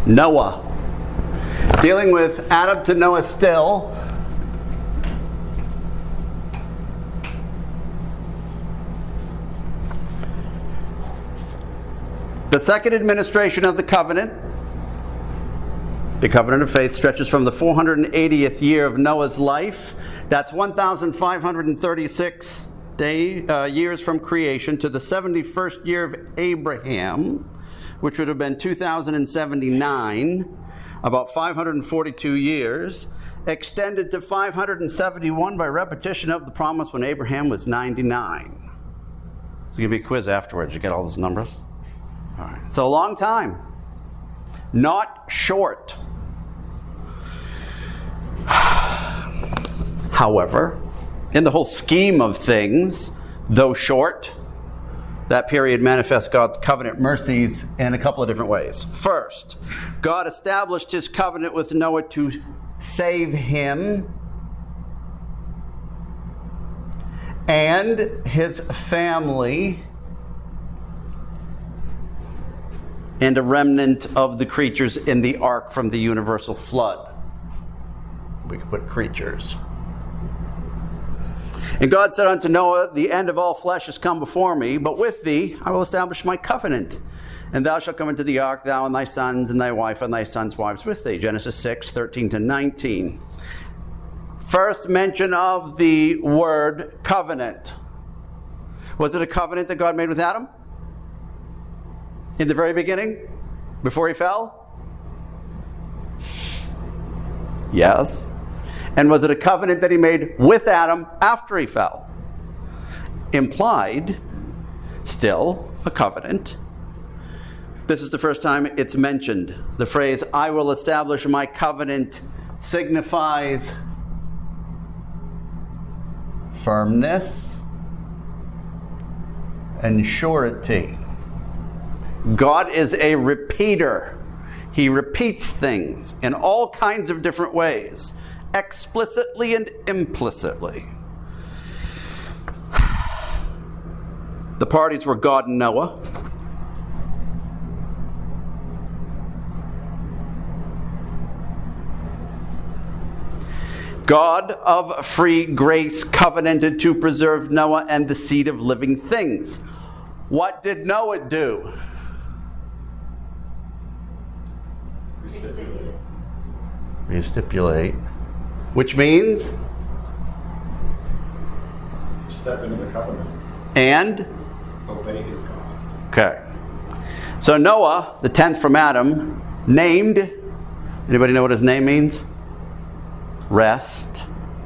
Noah. Dealing with Adam to Noah still. The second administration of the covenant of faith, stretches from the 480th year of Noah's life. That's 1,536 years from creation, to the 71st year of Abraham, which would have been 2079, about 542 years, extended to 571 by repetition of the promise when Abraham was 99. It's going to be a quiz afterwards. You get all those numbers? All right. It's a long time. Not short. However, in the whole scheme of things, though short, that period manifests God's covenant mercies in a couple of different ways. First, God established his covenant with Noah to save him and his family and a remnant of the creatures in the ark from the universal flood. We could put creatures. And God said unto Noah, the end of all flesh is come before me, but with thee I will establish my covenant. And thou shalt come into the ark, thou and thy sons and thy wife and thy sons' wives with thee. Genesis 6:13-19. First mention of the word covenant. Was it a covenant that God made with Adam? In the very beginning? Before he fell? Yes. And was it a covenant that he made with Adam after he fell? Implied, still, a covenant. This is the first time it's mentioned. The phrase, I will establish my covenant, signifies firmness and surety. God is a repeater. He repeats things in all kinds of different ways, explicitly and implicitly. The parties were God and Noah. God of free grace covenanted to preserve Noah and the seed of living things. What did Noah do? Restipulate. Which means? Step into the covenant. And? Obey his God. Okay. So Noah, the 10th from Adam, named, anybody know what his name means? Rest.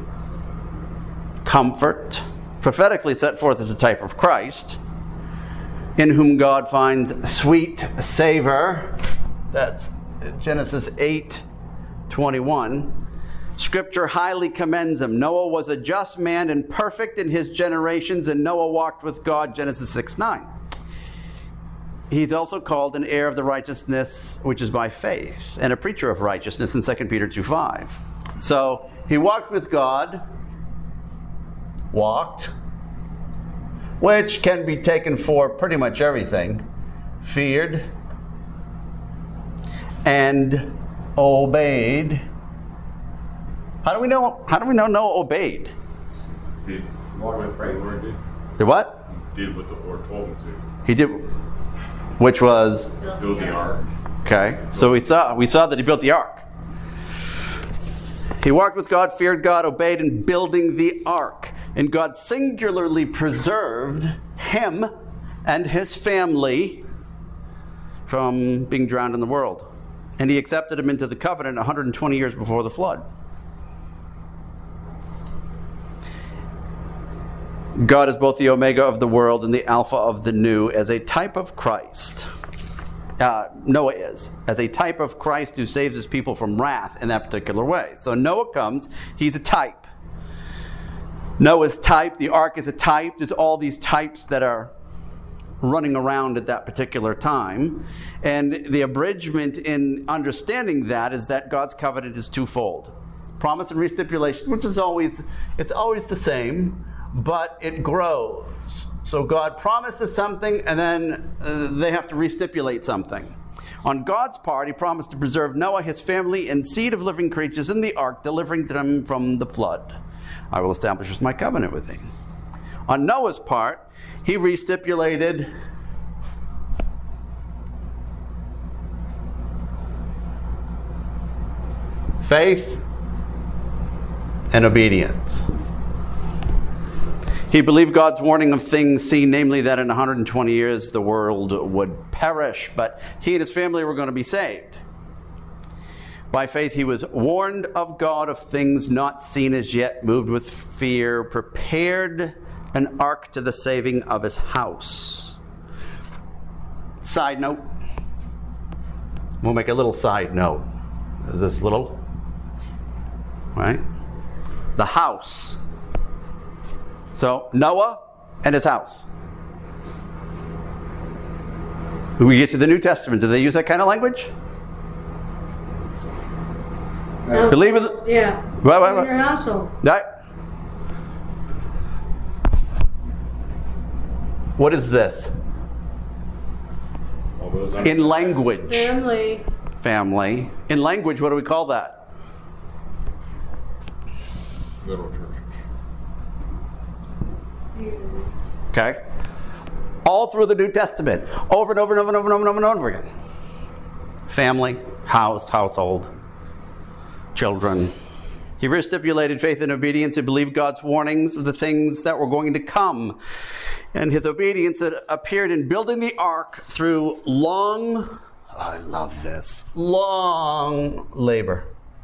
Comfort. Prophetically set forth as a type of Christ, in whom God finds sweet savor. That's Genesis 8:21. Scripture highly commends him. Noah was a just man and perfect in his generations, and Noah walked with God, Genesis 6:9. He's also called an heir of the righteousness which is by faith, and a preacher of righteousness in 2 Peter 2:5. So he walked with God, which can be taken for pretty much everything, feared, and obeyed. How do we know Noah obeyed? Did walk with the Lord did. Did what? Did what the Lord told him to. He did, which was Build the ark. Okay, so we saw that he built the ark. He walked with God, feared God, obeyed in building the ark. And God singularly preserved him and his family from being drowned in the world. And he accepted him into the covenant 120 years before the flood. God is both the Omega of the world and the Alpha of the new, as a type of Christ. Noah is, as a type of Christ who saves his people from wrath in that particular way. So Noah comes, he's a type. Noah's type, the ark is a type. There's all these types that are running around at that particular time. And the abridgment in understanding that is that God's covenant is twofold. Promise and restipulation, which is always the same, but it grows. So God promises something, and then they have to restipulate something. On God's part, he promised to preserve Noah, his family, and seed of living creatures in the ark, delivering them from the flood. I will establish my covenant with thee. On Noah's part, he restipulated faith and obedience. He believed God's warning of things seen, namely that in 120 years the world would perish, but he and his family were going to be saved. By faith he was warned of God of things not seen as yet, moved with fear, prepared an ark to the saving of his house. Side note. We'll make a little side note. Is this little? Right? The house. So, Noah and his house. When we get to the New Testament, do they use that kind of language? Believe in the, yeah. What? In your household. Right. What is this? All those In language. Family. In language, what do we call that? little church. Okay? All through the New Testament. Over and over and over and over and over and over again. Family, house, household, children. He stipulated faith and obedience. He believed God's warnings of the things that were going to come. And his obedience that appeared in building the ark through long labor.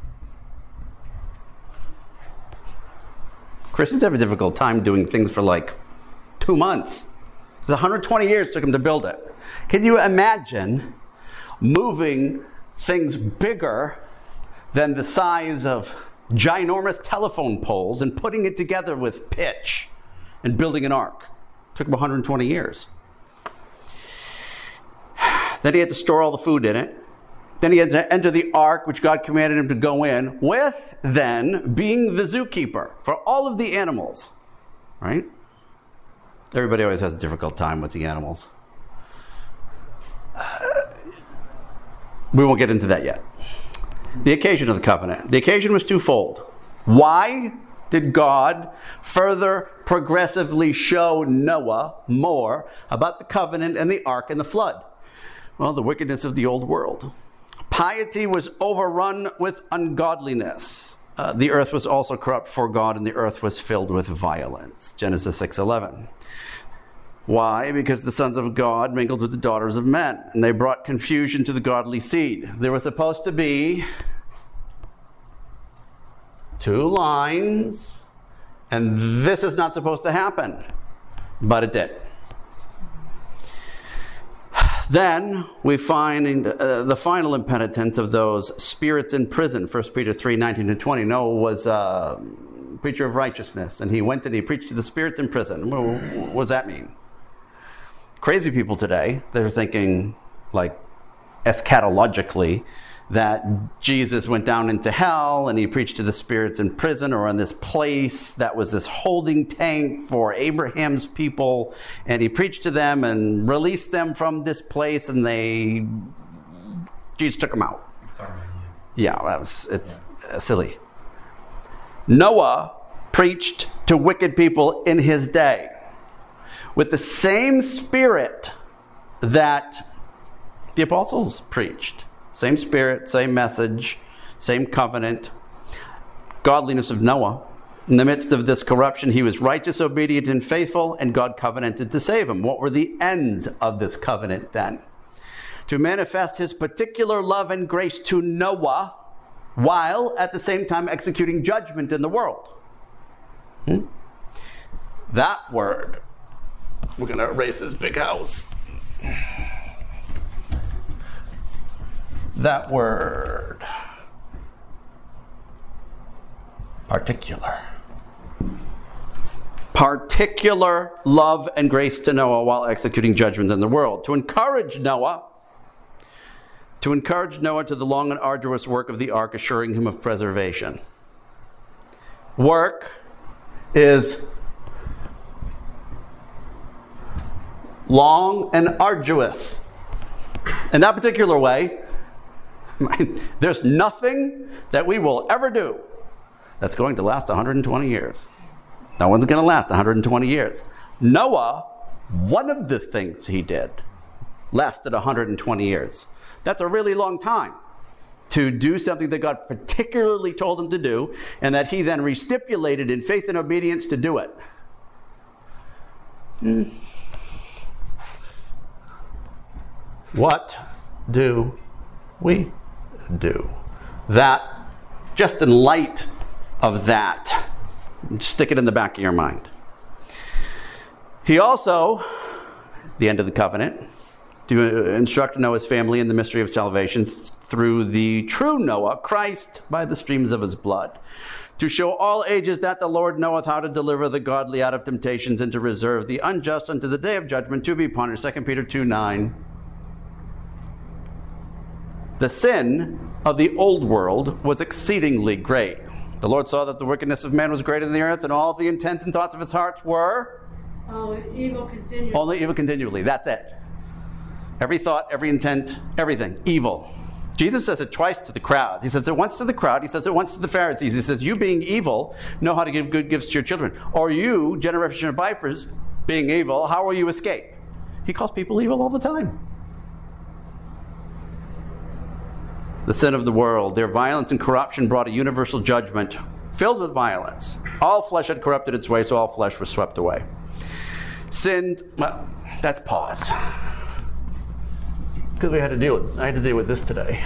Christians have a difficult time doing things for like 2 months. It's 120 years took him to build it. Can you imagine moving things bigger than the size of ginormous telephone poles and putting it together with pitch and building an ark? It took him 120 years. Then he had to store all the food in it. Then he had to enter the ark, which God commanded him to go in, with then being the zookeeper for all of the animals. Right? Everybody always has a difficult time with the animals. We won't get into that yet. The occasion of the covenant. The occasion was twofold. Why did God further progressively show Noah more about the covenant and the ark and the flood? Well, the wickedness of the old world. Piety was overrun with ungodliness. The earth was also corrupt before God, and the earth was filled with violence. Genesis 6:11. Why? Because the sons of God mingled with the daughters of men, and they brought confusion to the godly seed. There was supposed to be 2 lines, and this is not supposed to happen, but it did. Then we find the final impenitence of those spirits in prison. 1 Peter 3:19-20. Noah was a preacher of righteousness, and he went and he preached to the spirits in prison. What does that mean? Crazy people today, they're thinking, like, eschatologically, that Jesus went down into hell and he preached to the spirits in prison or in this place that was this holding tank for Abraham's people, and he preached to them and released them from this place, and Jesus took them out. Sorry. Yeah, it's silly. Noah preached to wicked people in his day with the same spirit that the apostles preached. Same spirit, same message, same covenant. Godliness of Noah. In the midst of this corruption, he was righteous, obedient, and faithful, and God covenanted to save him. What were the ends of this covenant then? To manifest his particular love and grace to Noah, while at the same time executing judgment in the world. That word. We're going to erase this big house. That word. Particular. Particular love and grace to Noah while executing judgment in the world. To encourage Noah to the long and arduous work of the ark, assuring him of preservation. Work is long and arduous. In that particular way, there's nothing that we will ever do that's going to last 120 years. No one's going to last 120 years. Noah, one of the things he did, lasted 120 years. That's a really long time to do something that God particularly told him to do, and that he then restipulated in faith and obedience to do it. What do we do? That, just in light of that, stick it in the back of your mind. He also, the end of the covenant, to instruct Noah's family in the mystery of salvation through the true Noah, Christ, by the streams of his blood, to show all ages that the Lord knoweth how to deliver the godly out of temptations and to reserve the unjust unto the day of judgment to be punished. 2 Peter 2:9. The sin of the old world was exceedingly great. The Lord saw that the wickedness of man was greater than the earth, and all the intents and thoughts of his hearts were evil continually. Only evil continually. That's it. Every thought, every intent, everything. Evil. Jesus says it twice to the crowd. He says it once to the crowd. He says it once to the Pharisees. He says, you being evil, know how to give good gifts to your children. Or you, generation of vipers, being evil, how will you escape? He calls people evil all the time. The sin of the world, their violence and corruption brought a universal judgment filled with violence. All flesh had corrupted its way, so all flesh was swept away. Sins, well, that's pause. Because I had to deal with this today.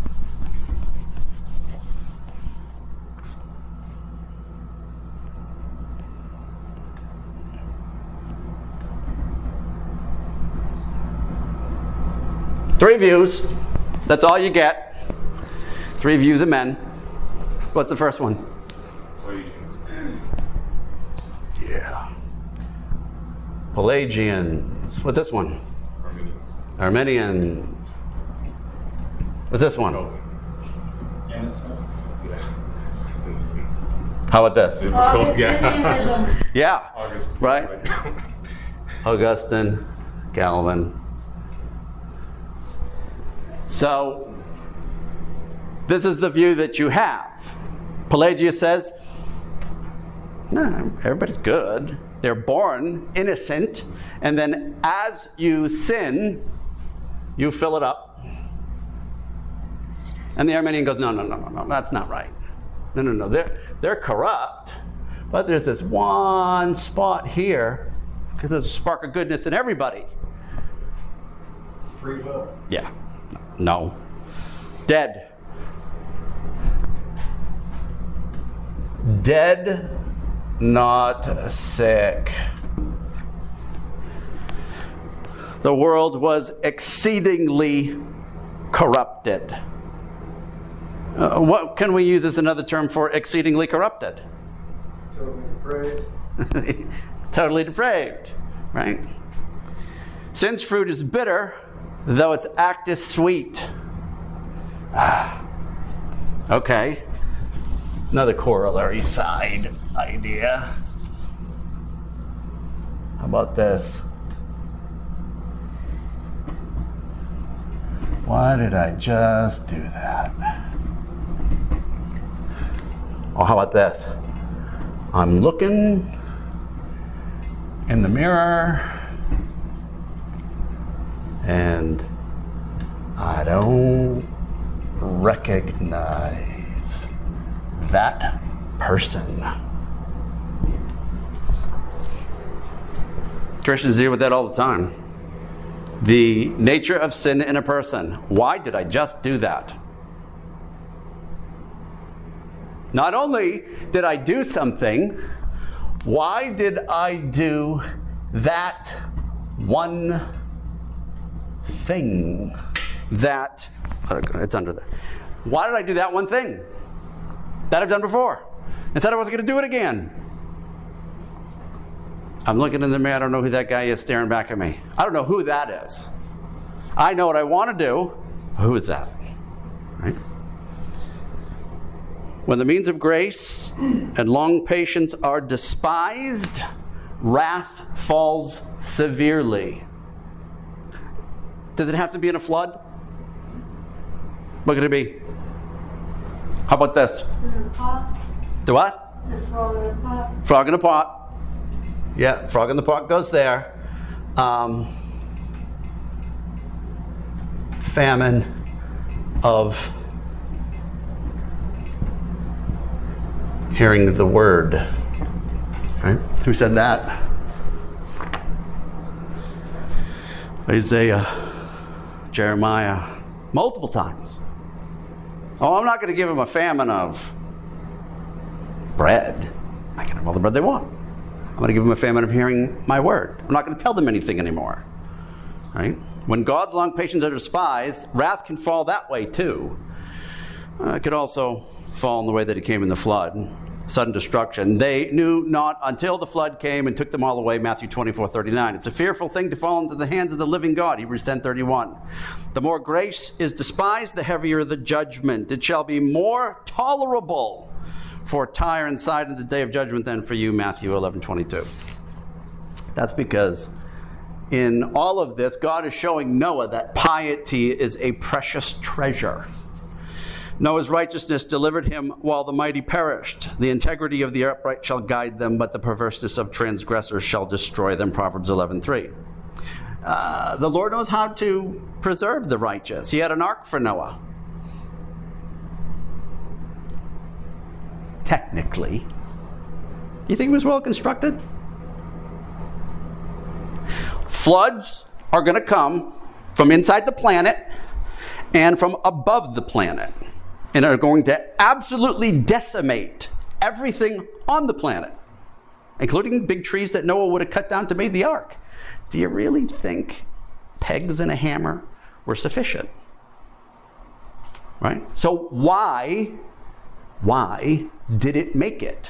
Three views. That's all you get. 3 views of men. What's the first one? Yeah. Pelagians. What's this one? Arminians. What's this one? How about this? Augustinianism. Yeah. Augustine. Right? Augustine, Calvin. So, this is the view that you have. Pelagius says, no, everybody's good. They're born innocent, and then as you sin, you fill it up. And the Arminian goes, no, that's not right. No, they're corrupt, but there's this one spot here, because there's a spark of goodness in everybody. It's free will. Yeah. No. Dead. Dead, not sick. The world was exceedingly corrupted. What can we use as another term for exceedingly corrupted? Totally depraved. Totally depraved, right? Sin's fruit is bitter, though its act is sweet. Okay. Another corollary side idea. How about this? Why did I just do that? Or how about this? I'm looking in the mirror and I don't recognize that person. Christians deal with that all the time. The nature of sin in a person. Why did I just do that? Not only did I do something, why did I do that one thing? That, it's under there. Why did I do that one thing that I've done before and said I wasn't going to do it again? I'm looking in the mirror, I don't know who that guy is staring back at me. I don't know who that is. I know what I want to do. Who is that? Right? When the means of grace and long patience are despised, wrath falls severely. Does it have to be in a flood? What could it be? How about this? In a pot. The what? The frog in a pot. Frog in a pot. Yeah, frog in the pot goes there. Famine of hearing the word. Right? Who said that? Isaiah, Jeremiah, multiple times. Oh, I'm not going to give them a famine of bread. I can have all the bread they want. I'm going to give them a famine of hearing my word. I'm not going to tell them anything anymore. Right? When God's long patience are despised, wrath can fall that way too. It could also fall in the way that it came in the flood. Sudden destruction. They knew not until the flood came and took them all away, Matthew 24:39. It's a fearful thing to fall into the hands of the living God, Hebrews 10:31. The more grace is despised, the heavier the judgment. It shall be more tolerable for Tyre and Sidon in the day of judgment than for you, Matthew 11:22. That's because in all of this, God is showing Noah that piety is a precious treasure. Noah's righteousness delivered him while the mighty perished. The integrity of the upright shall guide them, but the perverseness of transgressors shall destroy them. Proverbs 11:3. The Lord knows how to preserve the righteous. He had an ark for Noah. Technically. You think it was well constructed? Floods are going to come from inside the planet and from above the planet, and are going to absolutely decimate everything on the planet, including big trees that Noah would have cut down to make the ark. Do you really think pegs and a hammer were sufficient? Right? So why did it make it?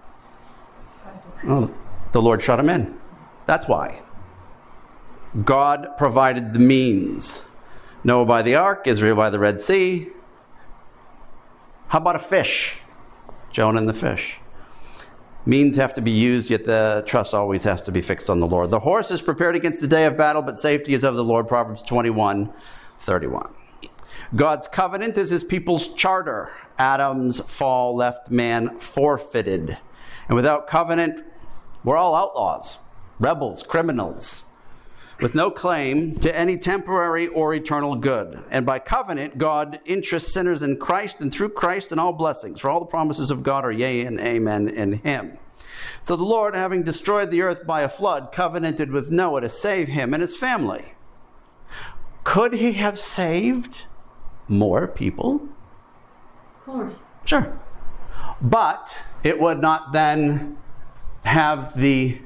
Well, the Lord shut him in. That's why. God provided the means. Noah by the ark, Israel by the Red Sea. How about a fish? Jonah and the fish. Means have to be used, yet the trust always has to be fixed on the Lord. The horse is prepared against the day of battle, but safety is of the Lord. Proverbs 21:31. God's covenant is his people's charter. Adam's fall left man forfeited. And without covenant, we're all outlaws, rebels, criminals, with no claim to any temporary or eternal good. And by covenant, God interests sinners in Christ, and through Christ in all blessings. For all the promises of God are yea and amen in him. So the Lord, having destroyed the earth by a flood, covenanted with Noah to save him and his family. Could he have saved more people? Of course. Sure. But it would not then have the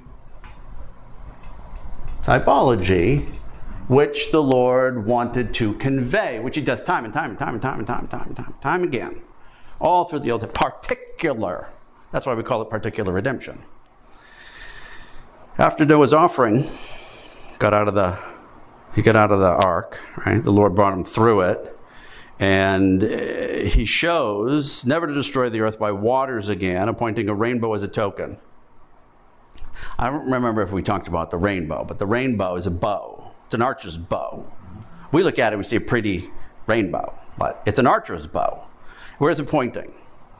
typology which the Lord wanted to convey, which he does time and time again, all through the Old Testament. Particular. That's why we call it particular redemption. After Noah's offering got out of the ark, right? The Lord brought him through it, and he shows never to destroy the earth by waters again, appointing a rainbow as a token. I don't remember if we talked about the rainbow, but the rainbow is a bow. It's an archer's bow. We look at it, we see a pretty rainbow, but it's an archer's bow. Where is it pointing?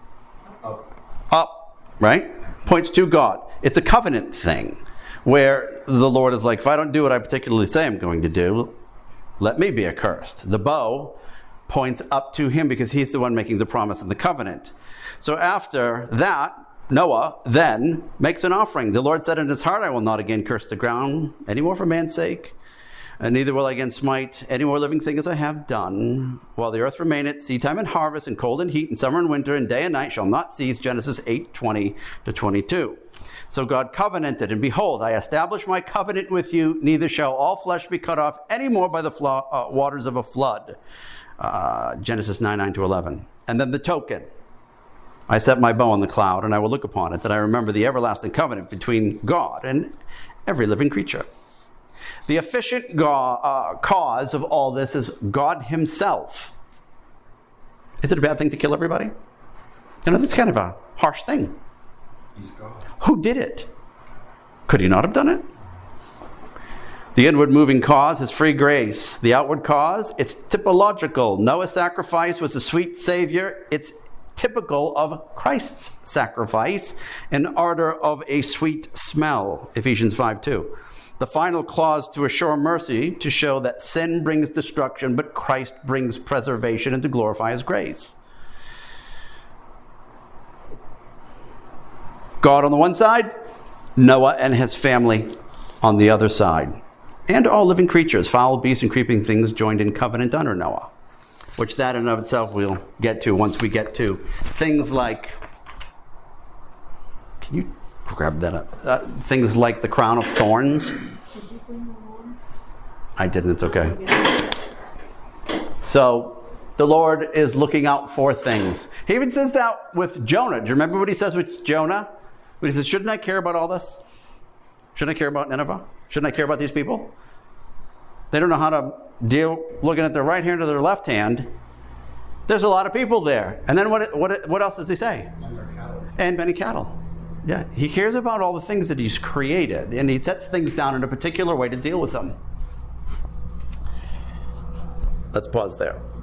Up, right? Points to God. It's a covenant thing, where the Lord is like, if I don't do what I particularly say I'm going to do, let me be accursed. The bow points up to him because he's the one making the promise and the covenant. So after that, Noah then makes an offering. The Lord said in his heart, I will not again curse the ground any more for man's sake, and neither will I again smite any more living thing as I have done. While the earth remaineth, seedtime and harvest, and cold and heat, and summer and winter, and day and night shall not cease. Genesis 8:20-22. So God covenanted, and behold, I establish my covenant with you, neither shall all flesh be cut off any more by the waters of a flood. Genesis 9:9-11. And then the token. I set my bow on the cloud, and I will look upon it, that I remember the everlasting covenant between God and every living creature. The efficient cause of all this is God himself. Is it a bad thing to kill everybody? You know, that's kind of a harsh thing. He's God. Who did it? Could he not have done it? The inward moving cause is free grace. The outward cause, it's typological. Noah's sacrifice was a sweet Savior. It's typical of Christ's sacrifice, an ardor of a sweet smell. Ephesians 5:2. The final clause to assure mercy, to show that sin brings destruction, but Christ brings preservation and to glorify His grace. God on the one side, Noah and his family on the other side. And all living creatures, fowl, beasts, and creeping things joined in covenant under Noah. Which that in and of itself we'll get to once we get to things like, can you grab that up? Things like the crown of thorns. Did you bring the water? I didn't, it's okay. So the Lord is looking out for things. He even says that with Jonah. Do you remember what he says with Jonah? When he says, shouldn't I care about all this? Shouldn't I care about Nineveh? Shouldn't I care about these people? They don't know how to deal looking at their right hand or their left hand. There's a lot of people there. And then what else does he say? And their cattle. And many cattle. Yeah, he cares about all the things that he's created, and he sets things down in a particular way to deal with them. Let's pause there.